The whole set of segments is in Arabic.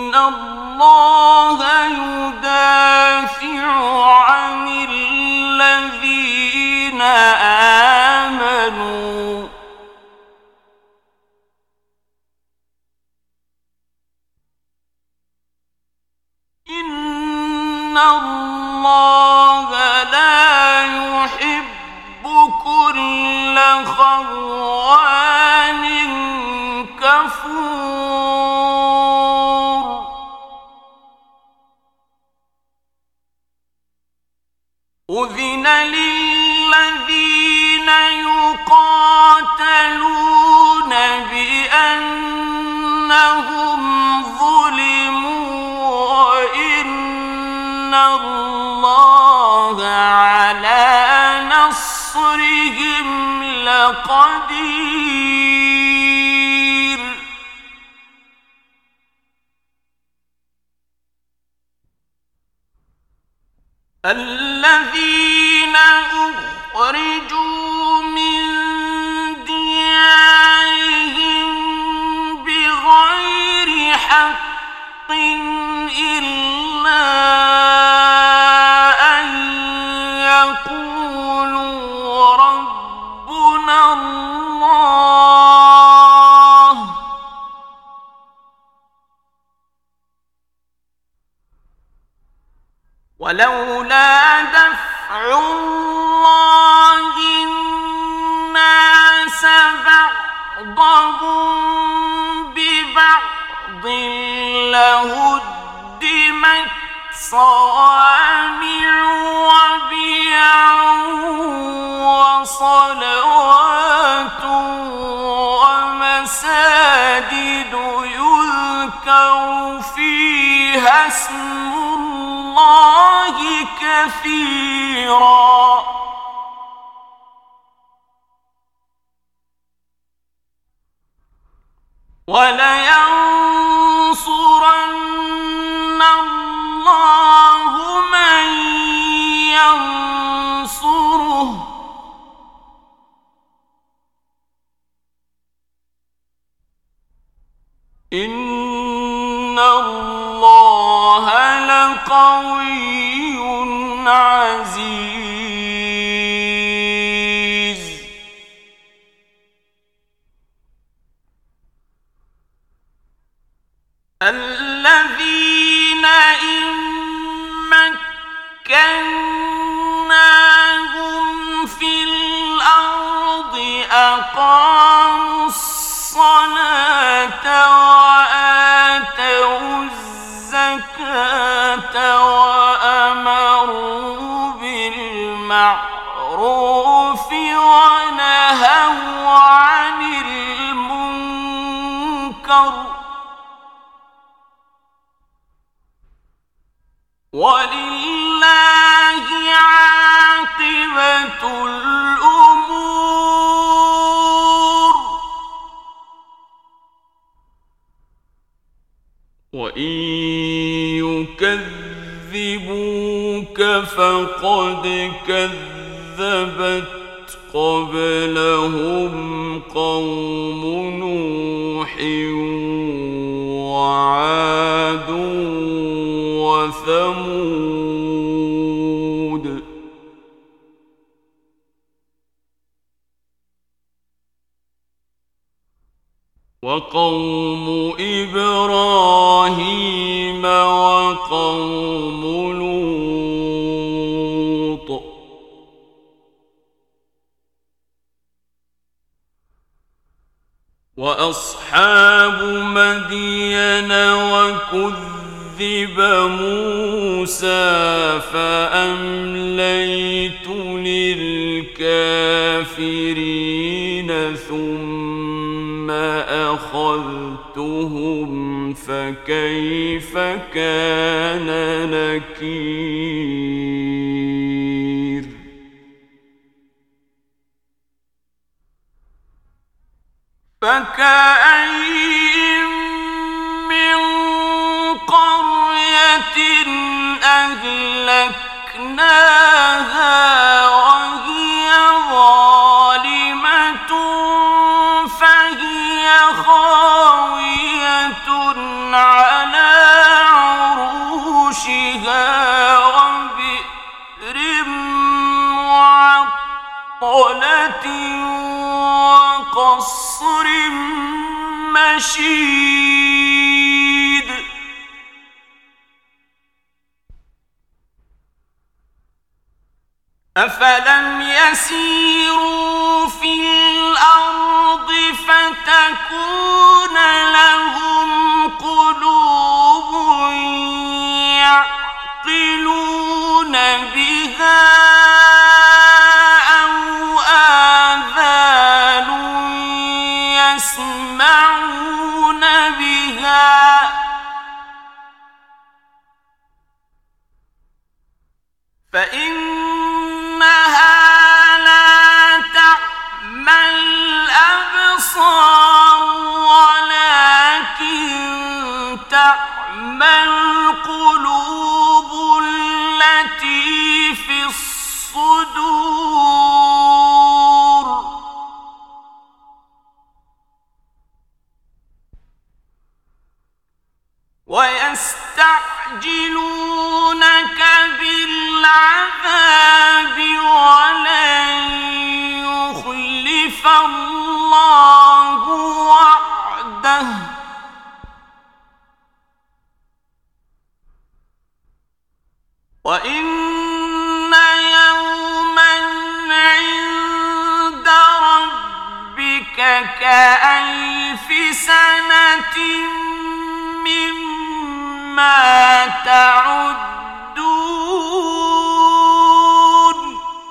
الله يدافع عن الذين آمنوا إن الله لا يحب كل خوان كفور أذن للذين يقاتلون بأنهم ظلموا وإن الله على نصرهم لقدير الذين أخرجوا من ديارهم بغير حق إلا أن يقولوا ربنا الله ولولا دفع الله الناس بعضهم ببعض لهدمت صوامع وبيع وصلوات ومساجد يذكر فيها اسم الله كثيرا ولينصرن الله من ينصره إن الله لقوي عزيز الذين إن مكناهم في الأرض أقاموا الصلاة وآتوا الزكاة وأمروا بالمعروف ونهوا عن المنكر ولله عاقبة الأمور وإن يكذبوك فقد كذبت قبلهم قوم نوح وعاد وثمود وقوم إبراهيم وقوم لوط وأصحاب مدين وكذب موسى فأمليت للكافرين ثم أخذتهم فكيف كان نكير فكأين من قرية أهلكناها وهي ظالمة فهي خاوية على رشيد أفلم يسيروا في الأرض فتكون لهم قلوب يعقلون بها أو آذان يسمعون بها فإنها لا تعمى الأبصار ولكن تعمى القلوب التي في الصدور ويستعجلونك بالعذاب ولن يخلف الله وعده وإن يوما عند ربك كألف سنة مما تعدون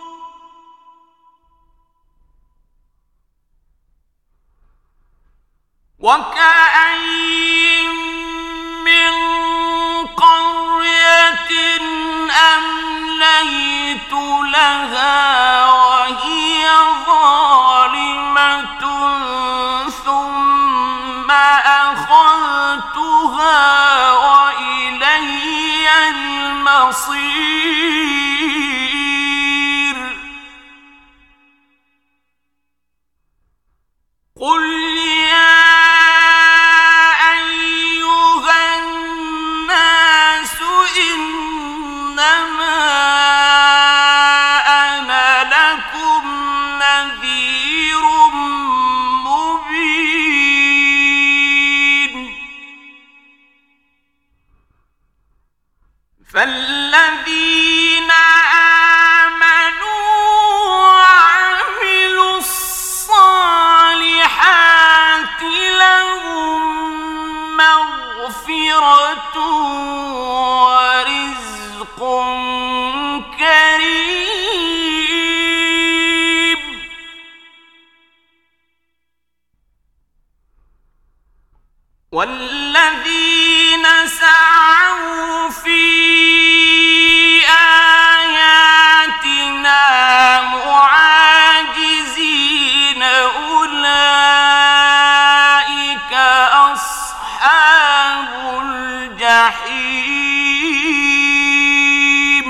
وكأين من قرية أمليت لها وهي ظالمة ثم أخذتها وإلي المصير قل يا أيها الناس إنما أنا لكم نذير مبين فالذين آمنوا وعملوا الصالحات لهم مغفرة ورزق كريم والذين سعوا في آياتنا معاجزين أولئك أصحاب الجحيم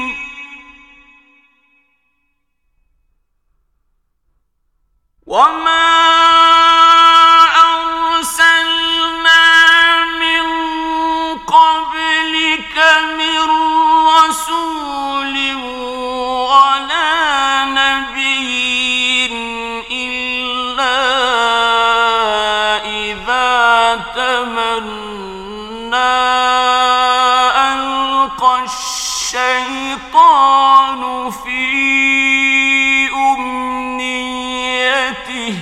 وما أرسلنا من قبلك من رسول ولا نبي إلا إذا تمنى ألقى الشيطان في أمنيته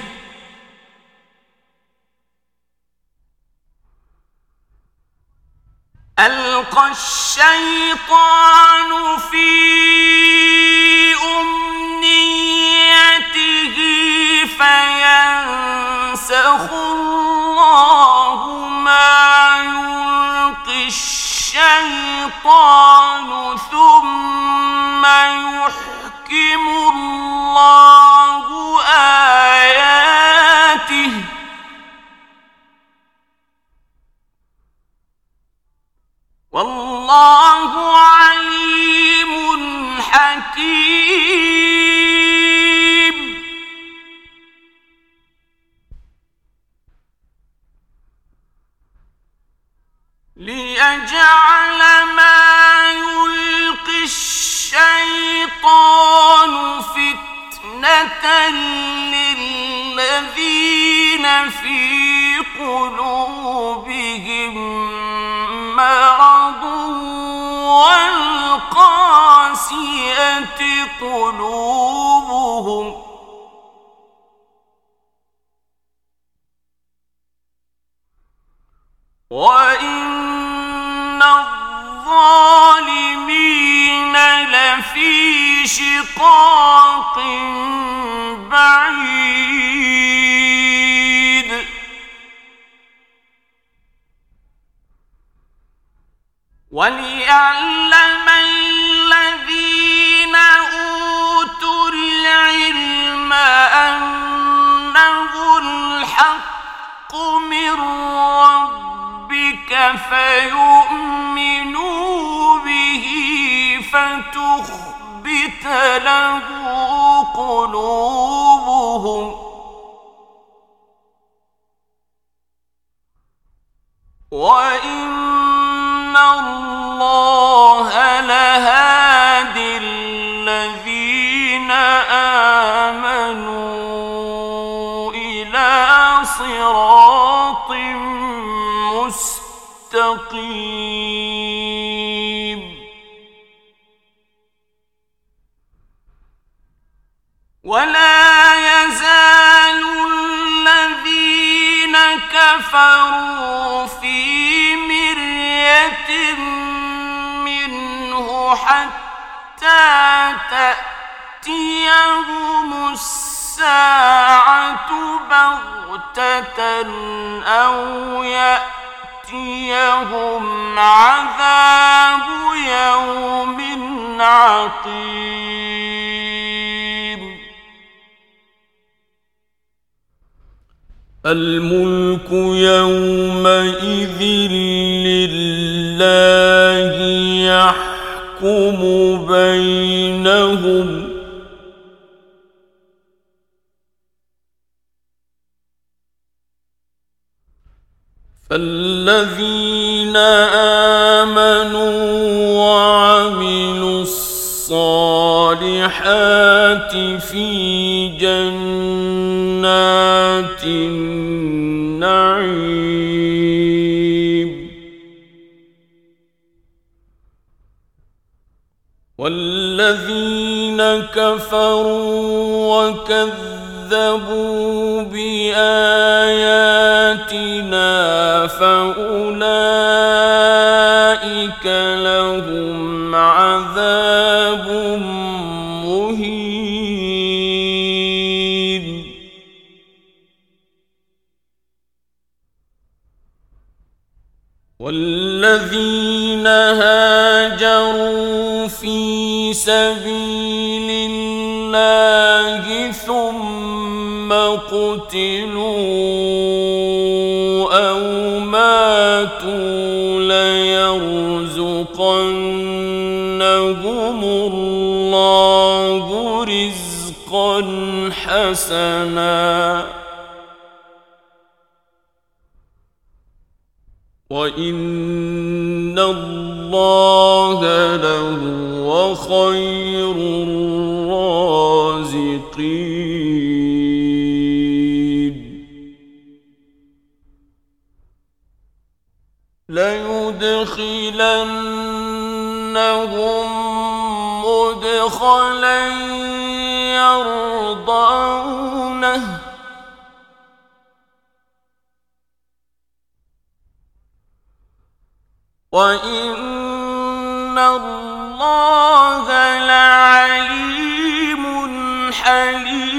ألقى الشيطان في أمنيته فينسخ الله ما يلقي الشيطان ثم يحكم الله آياته والله عليم حكيم ليجعل ما يلقي الشيطان فتنة للذين في قلوبهم قلوبهم مرض والقاسية قلوبهم وإن الظالمين لفي شقاق بعيد وليعلم الذين أوتوا العلم أنه الحق من ربك فيؤمنوا به فتخبت له قلوبهم وإن الله لهادي الذين آمنوا إلى صراط مستقيم ولا يزال الذين كفروا في مرية منه حتى تأتيهم الساعة بغتة أو يأتيهم عذاب يوم عقيم الملك يومئذ لله يحكم بينهم فالذين آمنوا وعملوا الصالحات في جنات النعيم والذين كفروا وكذبوا بآياتنا فأولئك لهم عذاب مهين والذين هاجروا في سبيل الله ثم قتلوا أو ماتوا ليرزقنهم الله رزقا حسنا وإن الله لهو خير الرازقين ليدخلنهم مدخلا يرضونه وإن الله لعليم حليم